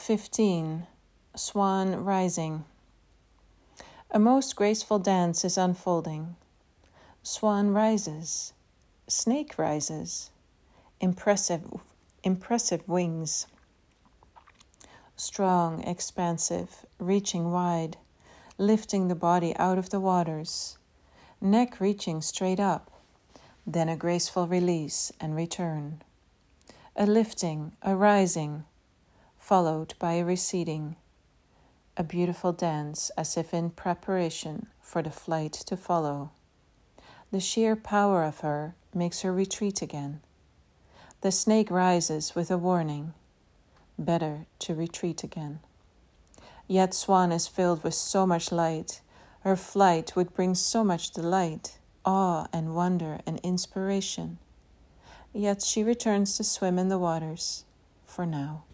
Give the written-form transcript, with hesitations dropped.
15. Swan rising. A most graceful dance is unfolding. Swan rises. Snake rises. Impressive wings. Strong, expansive, reaching wide, lifting the body out of the waters. Neck reaching straight up. Then a graceful release and return. A lifting, a rising, followed by a receding. A beautiful dance as if in preparation for the flight to follow. The sheer power of her makes her retreat again. The snake rises with a warning. Better to retreat again. Yet Swan is filled with so much light. Her flight would bring so much delight, awe and wonder and inspiration. Yet she returns to swim in the waters for now.